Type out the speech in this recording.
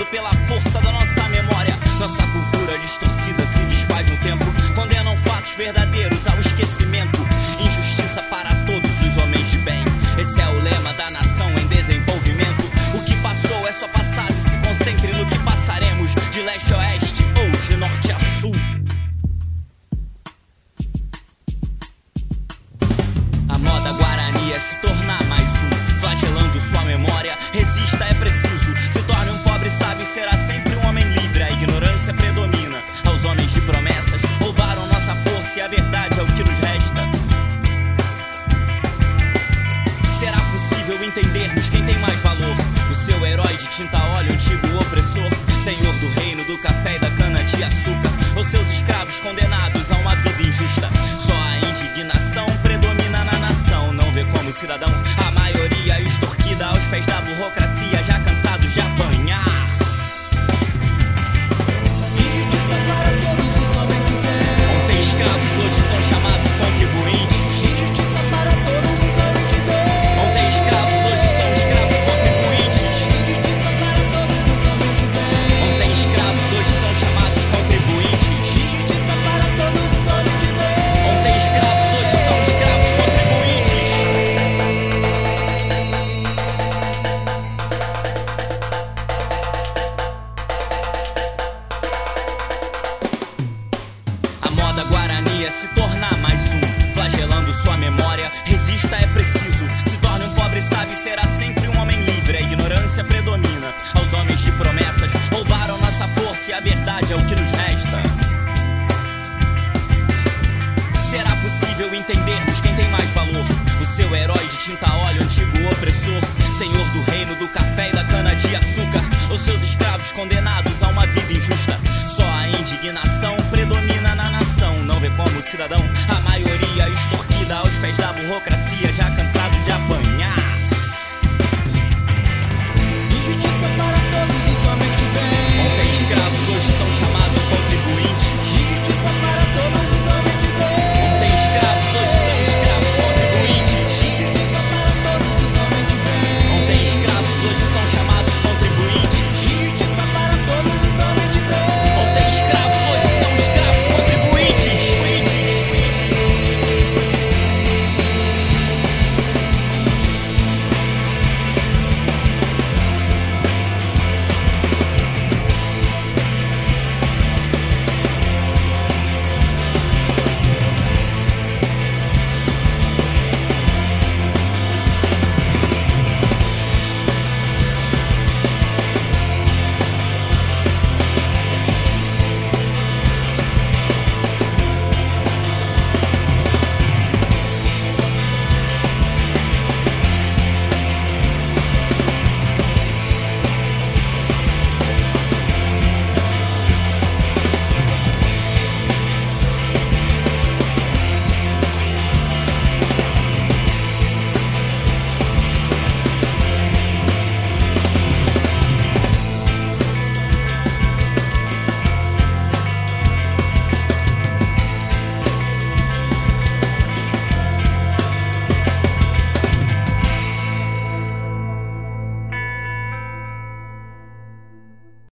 pela força da nossa memória. Nossa cultura distorcida se desfaz no tempo, condenam fatos verdadeiros ao esquecimento. Injustiça para todos os homens de bem, esse é o lema da nação em desenvolvimento. O que passou é só passado e se concentre no que passaremos, de leste a oeste ou de norte a sul. A moda Guarani é se tornar mais um, flagelando sua memória. Resista, é preciso. Se torne um pobre sábio, será sempre um homem livre. A ignorância predomina. Aos homens de promessas roubaram nossa força e a verdade é o que nos resta. Será possível entendermos quem tem mais valor? O seu herói de tinta óleo, antigo opressor, senhor do reino do café e da cana de açúcar, ou seus escravos condenados a uma vida injusta. Só a indignação predomina na nação, não vê como cidadão a maioria extorquida aos pés da burocracia, já cansados de apanhar. Injustiça para todos os homens de bem. Ontem escravos, hoje são chamados contribuintes. Injustiça para todos os homens de bem. Ontem escravos, hoje são escravos contribuintes. Injustiça para todos os homens de bem. Ontem escravos, hoje são chamados contribuintes. Injustiça para todos os homens de bem. Ontem escravos, hoje são escravos contribuintes. A moda Guarani é se tornar mais um, flagelando sua memória. Resista, é preciso. Se torne um pobre sábio e será sempre um homem livre. A ignorância predomina. Aos homens de promessas roubaram nossa força e a verdade é o que nos resta. Será possível entendermos quem tem mais valor? O seu herói de tinta óleo, antigo opressor, senhor do reino do café e da cana de açúcar, ou seus escravos condenados a uma vida injusta. Só a indignação predomina na nação, não vê como cidadão a maioria extorquida aos pés da burocracia, já cansada